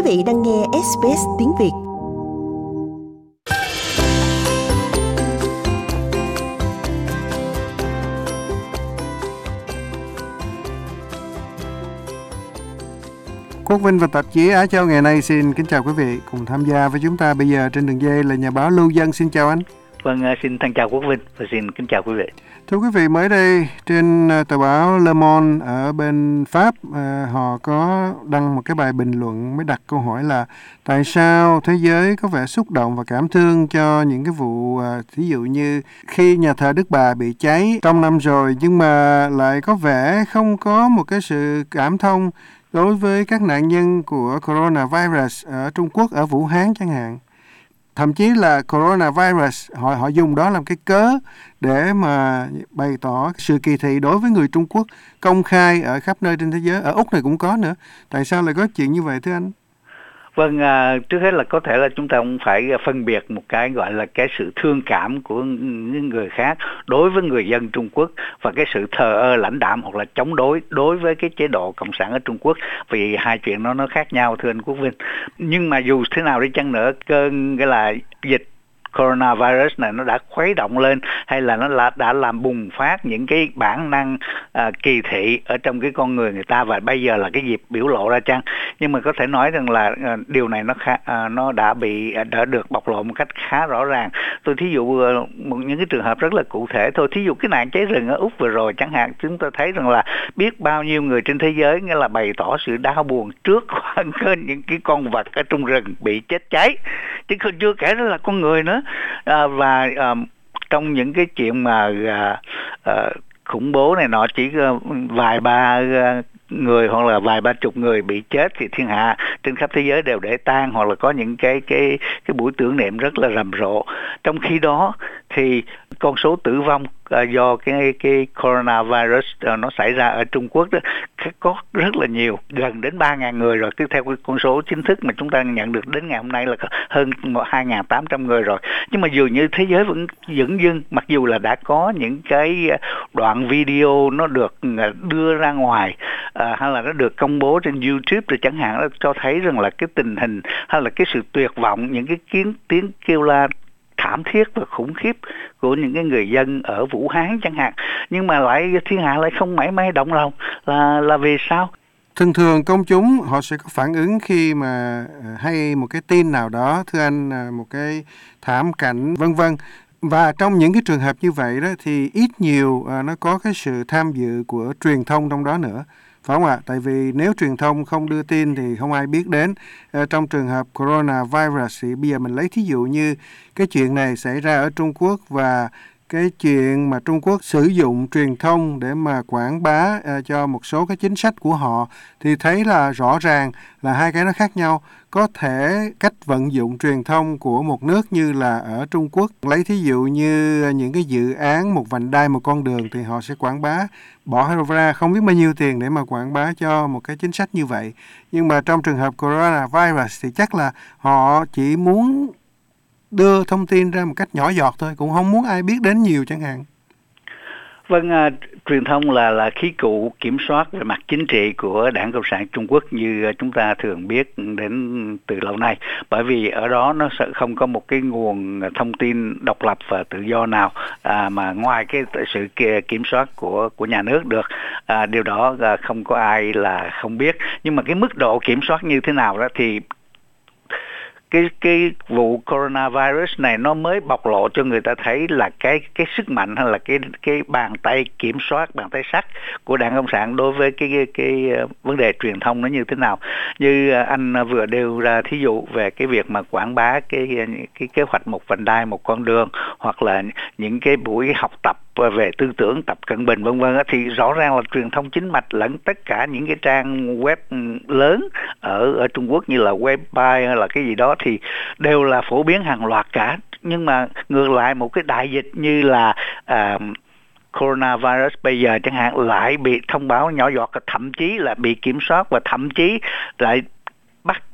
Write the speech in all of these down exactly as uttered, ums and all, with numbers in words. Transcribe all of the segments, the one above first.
vị đang nghe ét bê ét tiếng Việt. Quốc Vinh và tạp chí Á Châu ngày nay xin kính chào quý vị. Cùng tham gia với chúng ta bây giờ trên đường dây là nhà báo Lưu Dân. Xin chào anh. Vâng, xin thân chào Quốc Vinh và xin kính chào quý vị. Thưa quý vị, mới đây trên tờ báo Le Monde ở bên Pháp, họ có đăng một cái bài bình luận mới đặt câu hỏi là tại sao thế giới có vẻ xúc động và cảm thương cho những cái vụ thí dụ như khi nhà thờ Đức Bà bị cháy trong năm rồi, nhưng mà lại có vẻ không có một cái sự cảm thông đối với các nạn nhân của coronavirus ở Trung Quốc, ở Vũ Hán chẳng hạn. Thậm chí là coronavirus, họ họ dùng đó làm cái cớ để mà bày tỏ sự kỳ thị đối với người Trung Quốc công khai ở khắp nơi trên thế giới. Ở Úc này cũng có nữa. Tại sao lại có chuyện như vậy thưa anh? Vâng, à, trước hết là có thể là chúng ta cũng phải phân biệt một cái gọi là cái sự thương cảm của những người khác đối với người dân Trung Quốc và cái sự thờ ơ lãnh đạm hoặc là chống đối đối với cái chế độ cộng sản ở Trung Quốc, vì hai chuyện đó nó khác nhau thưa anh Quốc Vinh. Nhưng mà dù thế nào đi chăng nữa, cơn cái là dịch coronavirus này nó đã khuấy động lên hay là nó là, đã làm bùng phát những cái bản năng à, kỳ thị ở trong cái con người người ta, và bây giờ là cái dịp biểu lộ ra chăng. Nhưng mà có thể nói rằng là à, điều này nó khá, à, nó đã bị đã được bộc lộ một cách khá rõ ràng. Tôi thí dụ một những cái trường hợp rất là cụ thể thôi. Thí dụ cái nạn cháy rừng ở Úc vừa rồi chẳng hạn, chúng ta thấy rằng là biết bao nhiêu người trên thế giới nghĩa là bày tỏ sự đau buồn trước những cái con vật ở trong rừng bị chết cháy, chứ không chưa kể đó là con người nữa. À, và à, trong những cái chuyện mà à, à, khủng bố này nọ chỉ uh, vài ba uh, người hoặc là vài ba chục người bị chết thì thiên hạ trên khắp thế giới đều để tang hoặc là có những cái cái cái buổi tưởng niệm rất là rầm rộ. Trong khi đó thì con số tử vong uh, do cái cái coronavirus uh, nó xảy ra ở Trung Quốc đó có rất là nhiều, gần đến ba nghìn người rồi. Cứ theo cái con số chính thức mà chúng ta nhận được đến ngày hôm nay là hơn hai nghìn tám trăm người rồi. Nhưng mà dường như thế giới vẫn dửng dưng, mặc dù là đã có những cái đoạn video nó được đưa ra ngoài à, hay là nó được công bố trên YouTube rồi chẳng hạn, nó cho thấy rằng là cái tình hình hay là cái sự tuyệt vọng, những cái kiến tiếng kêu la thảm thiết và khủng khiếp của những cái người dân ở Vũ Hán chẳng hạn, nhưng mà lại thiên hạ lại không mảy may động lòng. Là là vì sao? Thường thường công chúng họ sẽ có phản ứng khi mà hay một cái tin nào đó, thưa anh, một cái thảm cảnh vân vân. Và trong những cái trường hợp như vậy đó thì ít nhiều à, nó có cái sự tham dự của truyền thông trong đó nữa, phải không ạ? Tại vì nếu truyền thông không đưa tin thì không ai biết đến. À, trong trường hợp coronavirus thì bây giờ mình lấy thí dụ như cái chuyện này xảy ra ở Trung Quốc và cái chuyện mà Trung Quốc sử dụng truyền thông để mà quảng bá uh, cho một số cái chính sách của họ, thì thấy là rõ ràng là hai cái nó khác nhau. Có thể cách vận dụng truyền thông của một nước như là ở Trung Quốc, lấy thí dụ như những cái dự án một vành đai một con đường thì họ sẽ quảng bá, bỏ ra không biết bao nhiêu tiền để mà quảng bá cho một cái chính sách như vậy. Nhưng mà trong trường hợp coronavirus thì chắc là họ chỉ muốn đưa thông tin ra một cách nhỏ giọt thôi, cũng không muốn ai biết đến nhiều chẳng hạn. Vâng, à, truyền thông là là khí cụ kiểm soát về mặt chính trị của Đảng Cộng sản Trung Quốc như chúng ta thường biết đến từ lâu nay, bởi vì ở đó nó sẽ không có một cái nguồn thông tin độc lập và tự do nào à, mà ngoài cái sự kiểm soát của của nhà nước được. À, điều đó à, không có ai là không biết, nhưng mà cái mức độ kiểm soát như thế nào đó thì cái cái vụ coronavirus này nó mới bộc lộ cho người ta thấy là cái cái sức mạnh hay là cái cái bàn tay kiểm soát, bàn tay sắt của Đảng Cộng sản đối với cái cái, cái vấn đề truyền thông nó như thế nào. Như anh vừa nêu ra thí dụ về cái việc mà quảng bá cái cái kế hoạch một vành đai một con đường, hoặc là những cái buổi học tập về tư tưởng Tập Cận Bình vân vân, thì rõ ràng là truyền thông chính mạch lẫn tất cả những cái trang web lớn ở ở Trung Quốc như là Weibo hay là cái gì đó thì đều là phổ biến hàng loạt cả. Nhưng mà ngược lại một cái đại dịch như là à, coronavirus bây giờ chẳng hạn lại bị thông báo nhỏ giọt, thậm chí là bị kiểm soát và thậm chí lại bắt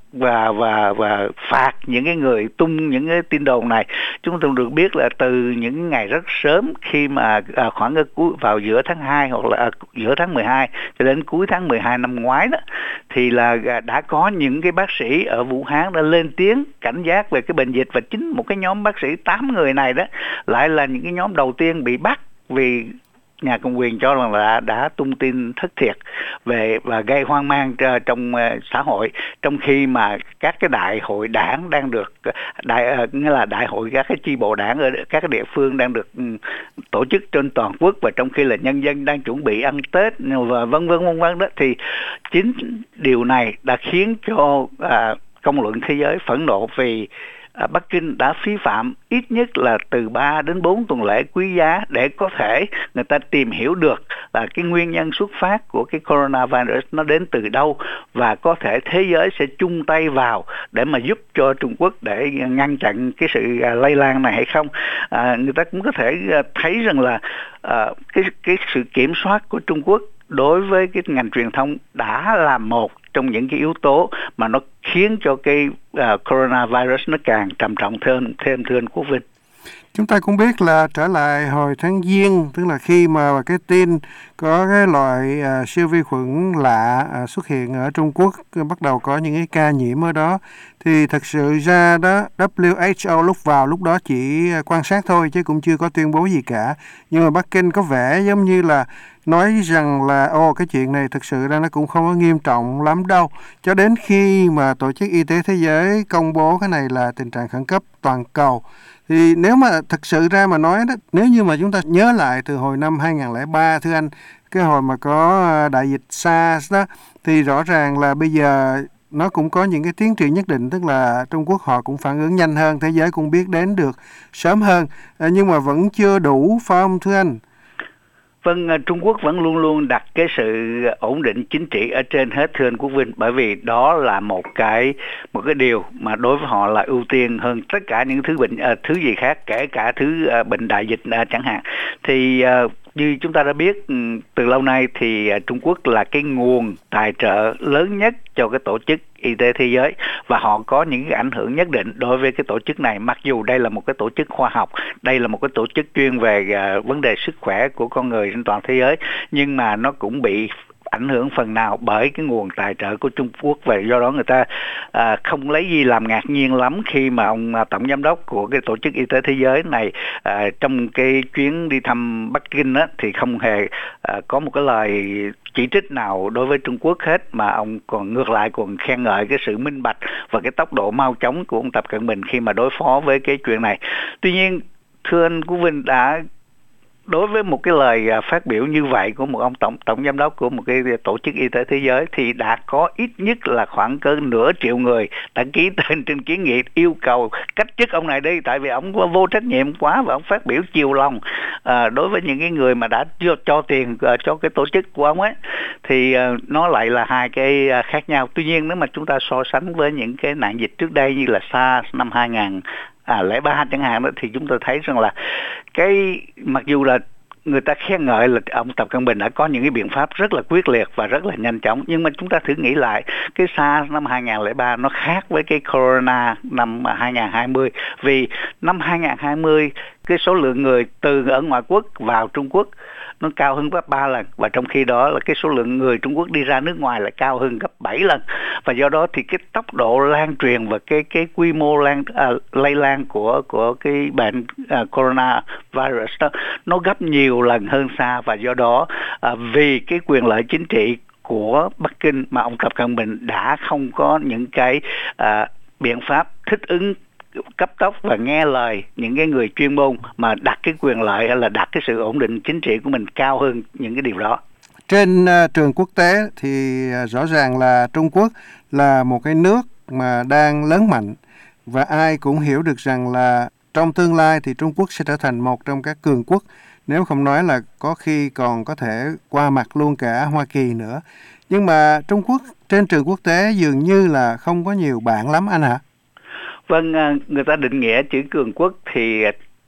và và và phạt những cái người tung những cái tin đồn này. Chúng tôi được biết là từ những ngày rất sớm khi mà à, khoảng ở cuối vào giữa tháng hai hoặc là à, giữa tháng mười hai cho đến cuối tháng mười hai năm ngoái đó, thì là đã có những cái bác sĩ ở Vũ Hán đã lên tiếng cảnh giác về cái bệnh dịch, và chính một cái nhóm bác sĩ tám người này đó lại là những cái nhóm đầu tiên bị bắt vì nhà cầm quyền cho rằng là đã tung tin thất thiệt về và gây hoang mang trong xã hội, trong khi mà các cái đại hội đảng đang được đại nghĩa là đại hội các cái chi bộ đảng ở các cái địa phương đang được tổ chức trên toàn quốc, và trong khi là nhân dân đang chuẩn bị ăn Tết và vân vân vân vân đó, thì chính điều này đã khiến cho à, công luận thế giới phẫn nộ vì À, Bắc Kinh đã vi phạm ít nhất là từ ba đến bốn tuần lễ quý giá để có thể người ta tìm hiểu được là cái nguyên nhân xuất phát của cái coronavirus nó đến từ đâu, và có thể thế giới sẽ chung tay vào để mà giúp cho Trung Quốc để ngăn chặn cái sự lây lan này hay không. À, người ta cũng có thể thấy rằng là à, cái cái sự kiểm soát của Trung Quốc đối với cái ngành truyền thông đã là một trong những cái yếu tố mà nó khiến cho cái uh, coronavirus nó càng trầm trọng thêm thêm thưa anh Quốc Vinh. Chúng ta cũng biết là trở lại hồi tháng Giêng, tức là khi mà cái tin có cái loại uh, siêu vi khuẩn lạ uh, xuất hiện ở Trung Quốc, uh, bắt đầu có những cái ca nhiễm ở đó, thì thật sự ra đó W H O lúc vào lúc đó chỉ uh, quan sát thôi chứ cũng chưa có tuyên bố gì cả. Nhưng mà Bắc Kinh có vẻ giống như là nói rằng là ô cái chuyện này thực sự ra nó cũng không có nghiêm trọng lắm đâu, cho đến khi mà Tổ chức Y tế Thế giới công bố cái này là tình trạng khẩn cấp toàn cầu. Thì nếu mà thực sự ra mà nói đó, nếu như mà chúng ta nhớ lại từ hồi năm hai không không ba thưa anh, cái hồi mà có đại dịch SARS đó, thì rõ ràng là bây giờ nó cũng có những cái tiến triển nhất định, tức là Trung Quốc họ cũng phản ứng nhanh hơn, thế giới cũng biết đến được sớm hơn, à, nhưng mà vẫn chưa đủ phải không thưa anh? Vâng, Trung Quốc vẫn luôn luôn đặt cái sự ổn định chính trị ở trên hết thưa anh Quốc Vinh, bởi vì đó là một cái một cái điều mà đối với họ là ưu tiên hơn tất cả những thứ bệnh uh, thứ gì khác, kể cả thứ uh, bệnh đại dịch uh, chẳng hạn. Thì uh, như chúng ta đã biết từ lâu nay thì Trung Quốc là cái nguồn tài trợ lớn nhất cho cái tổ chức Y tế Thế giới, và họ có những cái ảnh hưởng nhất định đối với cái tổ chức này, mặc dù đây là một cái tổ chức khoa học, đây là một cái tổ chức chuyên về uh, vấn đề sức khỏe của con người trên toàn thế giới, nhưng mà nó cũng bị ảnh hưởng phần nào bởi cái nguồn tài trợ của Trung Quốc, và do đó người ta à, không lấy gì làm ngạc nhiên lắm khi mà ông à, tổng giám đốc của cái tổ chức Y tế Thế giới này à, trong cái chuyến đi thăm Bắc Kinh á, thì không hề à, có một cái lời chỉ trích nào đối với Trung Quốc hết, mà ông còn ngược lại còn khen ngợi cái sự minh bạch và cái tốc độ mau chóng của ông Tập Cận Bình khi mà đối phó với cái chuyện này. Tuy nhiên thưa anh Quốc Vinh, đã đối với một cái lời phát biểu như vậy của một ông tổng tổng giám đốc của một cái tổ chức y tế thế giới, thì đã có ít nhất là khoảng cỡ nửa triệu người đã ký tên trên kiến nghị yêu cầu cách chức ông này đi, tại vì ông vô trách nhiệm quá và ông phát biểu chiều lòng à, đối với những cái người mà đã cho, cho tiền à, cho cái tổ chức của ông ấy, thì à, nó lại là hai cái khác nhau. Tuy nhiên nếu mà chúng ta so sánh với những cái nạn dịch trước đây như là SARS năm hai không không ba chẳng hạn đó, thì chúng ta thấy rằng là cái mặc dù là người ta khen ngợi là ông Tập Cận Bình đã có những cái biện pháp rất là quyết liệt và rất là nhanh chóng, nhưng mà chúng ta thử nghĩ lại cái SARS năm hai không không ba nó khác với cái Corona năm hai không hai không, vì năm hai không hai không cái số lượng người từ ở ngoại quốc vào Trung Quốc nó cao hơn gấp ba lần, và trong khi đó là cái số lượng người Trung Quốc đi ra nước ngoài lại cao hơn gấp bảy lần, và do đó thì cái tốc độ lan truyền và cái cái quy mô lan à, lây lan của của cái bệnh à, corona virus đó nó gấp nhiều lần hơn xa, và do đó à, vì cái quyền lợi chính trị của Bắc Kinh mà ông Tập Cận Bình đã không có những cái à, biện pháp thích ứng cấp tốc và nghe lời những cái người chuyên môn, mà đặt cái quyền lợi hay là đặt cái sự ổn định chính trị của mình cao hơn những cái điều đó. Trên uh, trường quốc tế thì uh, rõ ràng là Trung Quốc là một cái nước mà đang lớn mạnh, và ai cũng hiểu được rằng là trong tương lai thì Trung Quốc sẽ trở thành một trong các cường quốc, nếu không nói là có khi còn có thể qua mặt luôn cả Hoa Kỳ nữa. Nhưng mà Trung Quốc trên trường quốc tế dường như là không có nhiều bạn lắm anh hả? Vâng, người ta định nghĩa chữ cường quốc thì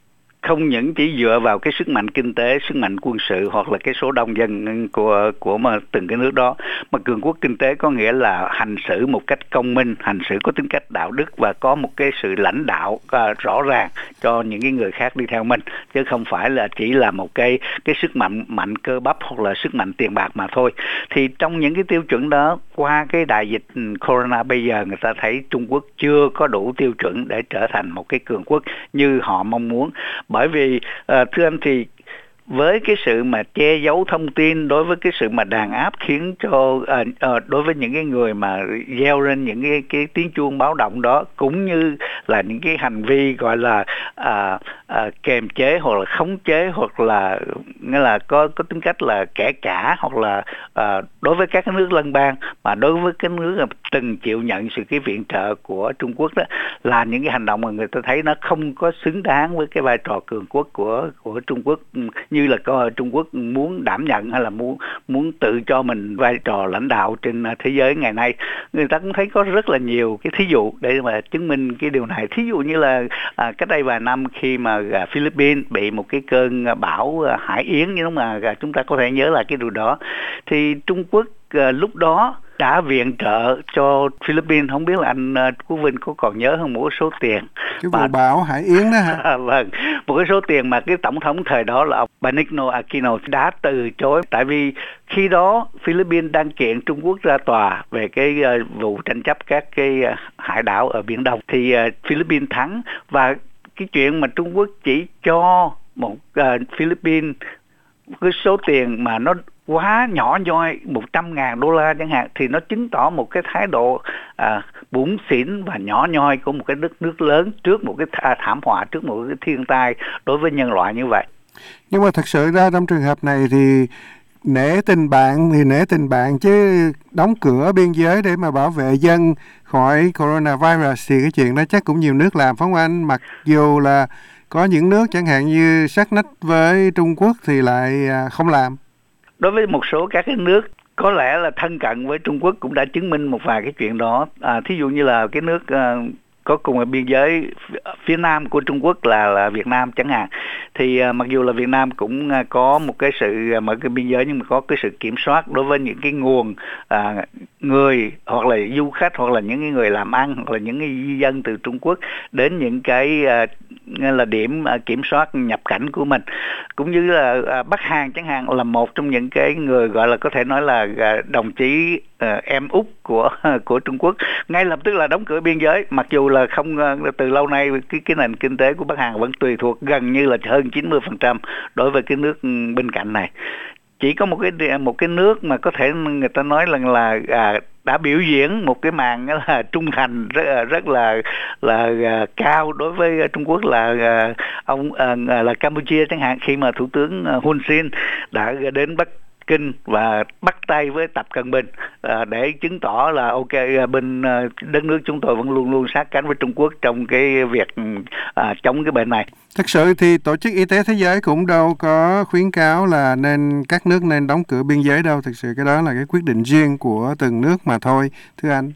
không những chỉ dựa vào cái sức mạnh kinh tế, sức mạnh quân sự hoặc là cái số đông dân của của mà từng cái nước đó, mà cường quốc kinh tế có nghĩa là hành xử một cách công minh, hành xử có tính cách đạo đức và có một cái sự lãnh đạo uh, rõ ràng cho những cái người khác đi theo mình, chứ không phải là chỉ là một cái cái sức mạnh mạnh cơ bắp hoặc là sức mạnh tiền bạc mà thôi. Thì trong những cái tiêu chuẩn đó, qua cái đại dịch corona bây giờ người ta thấy Trung Quốc chưa có đủ tiêu chuẩn để trở thành một cái cường quốc như họ mong muốn. Bởi vì uh, thưa anh, thì với cái sự mà che giấu thông tin, đối với cái sự mà đàn áp khiến cho uh, uh, đối với những cái người mà gieo lên những cái cái tiếng chuông báo động đó, cũng như là những cái hành vi gọi là uh, uh, kềm chế hoặc là khống chế hoặc là nghĩa là có có tính cách là kẻ cả, hoặc là uh, đối với các cái nước lân bang, mà đối với cái nước mà từng chịu nhận sự cái viện trợ của Trung Quốc đó, là những cái hành động mà người ta thấy nó không có xứng đáng với cái vai trò cường quốc của của Trung Quốc, như là có Trung Quốc muốn đảm nhận hay là muốn muốn tự cho mình vai trò lãnh đạo trên thế giới ngày nay. Người ta cũng thấy có rất là nhiều cái thí dụ để mà chứng minh cái điều này. Thí dụ như là à, cách đây vài năm khi mà à, Philippines bị một cái cơn bão à, Hải Yến, nhưng mà à, chúng ta có thể nhớ là cái điều đó, thì Trung Quốc à, lúc đó đã viện trợ cho Philippines, không biết là anh uh, Quốc Vinh có còn nhớ không, một số tiền cái vụ bão Hải Yến đó hả? Vâng, một cái số tiền mà cái tổng thống thời đó là ông Benigno Aquino đã từ chối, tại vì khi đó Philippines đang kiện Trung Quốc ra tòa về cái uh, vụ tranh chấp các cái uh, hải đảo ở Biển Đông, thì uh, Philippines thắng, và cái chuyện mà Trung Quốc chỉ cho một uh, Philippines cái số tiền mà nó quá nhỏ nhoi, một trăm ngàn đô la chẳng hạn, thì nó chứng tỏ một cái thái độ à, bủn xỉn và nhỏ nhoi của một cái đất nước lớn trước một cái thảm họa, trước một cái thiên tai đối với nhân loại như vậy. Nhưng mà thật sự ra trong trường hợp này thì nể tình bạn thì nể tình bạn, chứ đóng cửa biên giới để mà bảo vệ dân khỏi coronavirus thì cái chuyện đó chắc cũng nhiều nước làm, phải không anh? Mặc dù là có những nước chẳng hạn như sát nách với Trung Quốc thì lại không làm. Đối với một số các cái nước có lẽ là thân cận với Trung Quốc cũng đã chứng minh một vài cái chuyện đó. À, thí dụ như là cái nước à, có cùng ở biên giới phía nam của Trung Quốc là, là Việt Nam chẳng hạn, thì à, mặc dù là Việt Nam cũng à, có một cái sự mở cái biên giới, nhưng mà có cái sự kiểm soát đối với những cái nguồn à, người hoặc là du khách hoặc là những cái người làm ăn hoặc là những cái di dân từ Trung Quốc đến những cái à, là điểm à, kiểm soát nhập cảnh của mình. Cũng như là à, Bắc Hàn chẳng hạn là một trong những cái người gọi là có thể nói là à, đồng chí à, em út của của Trung Quốc, ngay lập tức là đóng cửa biên giới, mặc dù là không từ lâu nay cái cái nền kinh tế của Bắc Hàn vẫn tùy thuộc gần như là hơn chín mươi phần trăm đối với cái nước bên cạnh này. Chỉ có một cái một cái nước mà có thể người ta nói là là à, đã biểu diễn một cái màn là trung thành rất rất là là, là cao đối với Trung Quốc là à, ông à, là Campuchia chẳng hạn, khi mà thủ tướng Hun Sen đã đến Bắc Kinh và bắt tay với Tập Cận Bình à, để chứng tỏ là ok, bên à, đất nước chúng tôi vẫn luôn luôn sát cánh với Trung Quốc trong cái việc à, chống cái bệnh này. Thực sự thì Tổ chức Y tế Thế giới cũng đâu có khuyến cáo là nên các nước nên đóng cửa biên giới đâu. Thực sự cái đó là cái quyết định riêng của từng nước mà thôi, thưa anh.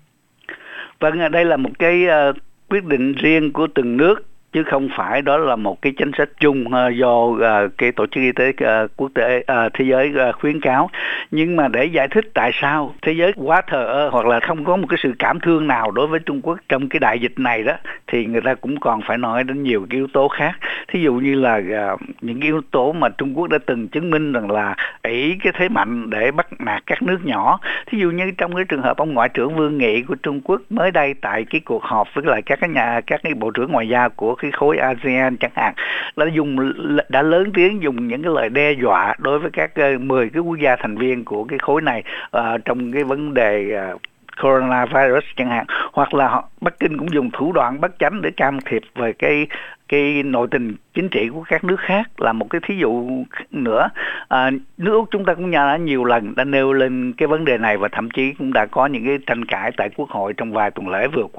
Vâng, đây là một cái uh, quyết định riêng của từng nước, chứ không phải đó là một cái chính sách chung uh, do uh, cái Tổ chức Y tế uh, quốc tế uh, thế giới uh, khuyến cáo. Nhưng mà để giải thích tại sao thế giới quá thờ ơ hoặc là không có một cái sự cảm thương nào đối với Trung Quốc trong cái đại dịch này đó, thì người ta cũng còn phải nói đến nhiều cái yếu tố khác. Thí dụ như là uh, những cái yếu tố mà Trung Quốc đã từng chứng minh rằng là ỷ cái thế mạnh để bắt nạt các nước nhỏ. Thí dụ như trong cái trường hợp ông Ngoại trưởng Vương Nghị của Trung Quốc mới đây tại cái cuộc họp với lại các cái nhà các cái bộ trưởng ngoại giao của cái khối a sê an chẳng hạn, đã dùng đã lớn tiếng dùng những cái lời đe dọa đối với các mười cái quốc gia thành viên của cái khối này uh, trong cái vấn đề uh, coronavirus chẳng hạn, hoặc là họ, Bắc Kinh cũng dùng thủ đoạn bất chánh để can thiệp về cái cái nội tình chính trị của các nước khác là một cái thí dụ nữa. À, nước Úc chúng ta cũng đã nhiều lần đã nêu lên cái vấn đề này và thậm chí cũng đã có những cái tranh cãi tại Quốc hội trong vài tuần lễ vừa qua.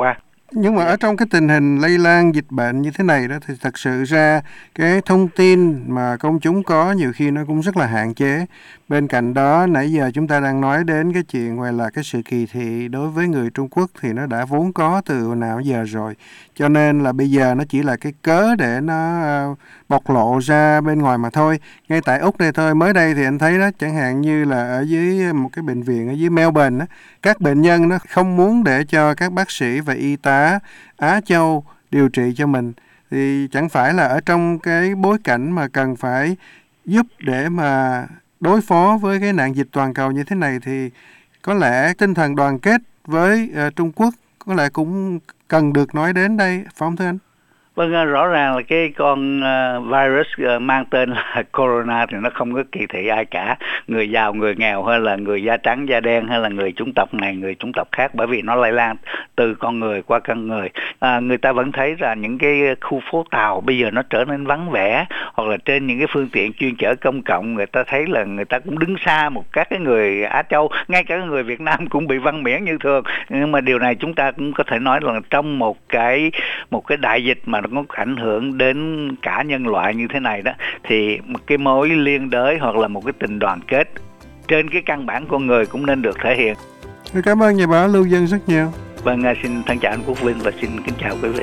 Nhưng mà ở trong cái tình hình lây lan dịch bệnh như thế này đó thì thật sự ra cái thông tin mà công chúng có nhiều khi nó cũng rất là hạn chế. Bên cạnh đó nãy giờ chúng ta đang nói đến cái chuyện gọi là cái sự kỳ thị đối với người Trung Quốc thì nó đã vốn có từ hồi nào giờ rồi. Cho nên là bây giờ nó chỉ là cái cớ để nó uh, bộc lộ ra bên ngoài mà thôi. Ngay tại Úc đây thôi, mới đây thì anh thấy đó, chẳng hạn như là ở dưới một cái bệnh viện ở dưới Melbourne đó, các bệnh nhân nó không muốn để cho các bác sĩ và y tá Á Châu điều trị cho mình, thì chẳng phải là ở trong cái bối cảnh mà cần phải giúp để mà đối phó với cái nạn dịch toàn cầu như thế này thì có lẽ tinh thần đoàn kết với uh, Trung Quốc có lẽ cũng cần được nói đến đây, phải không thưa anh? Vâng, rõ ràng là cái con uh, virus uh, mang tên là corona thì nó không có kỳ thị ai cả, người giàu, người nghèo, hay là người da trắng, da đen, hay là người chủng tộc này, người chủng tộc khác, bởi vì nó lây lan từ con người qua con người. À, người ta vẫn thấy là những cái khu phố tàu bây giờ nó trở nên vắng vẻ, hoặc là trên những cái phương tiện chuyên chở công cộng, người ta thấy là người ta cũng đứng xa một các cái người Á Châu, ngay cả người Việt Nam cũng bị văn miễn như thường. Nhưng mà điều này chúng ta cũng có thể nói là trong một cái một cái đại dịch mà nó có ảnh hưởng đến cả nhân loại như thế này đó, thì một cái mối liên đới hoặc là một cái tình đoàn kết trên cái căn bản con người cũng nên được thể hiện. Cảm ơn nhà báo Lưu Dân rất nhiều. Vâng, xin thân chào anh Quốc Vinh và xin kính chào quý vị.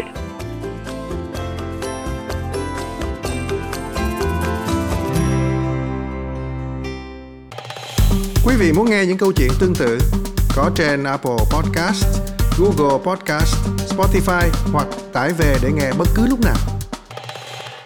Quý vị muốn nghe những câu chuyện tương tự có trên Apple Podcast, Google Podcast, Spotify hoặc tải về để nghe bất cứ lúc nào.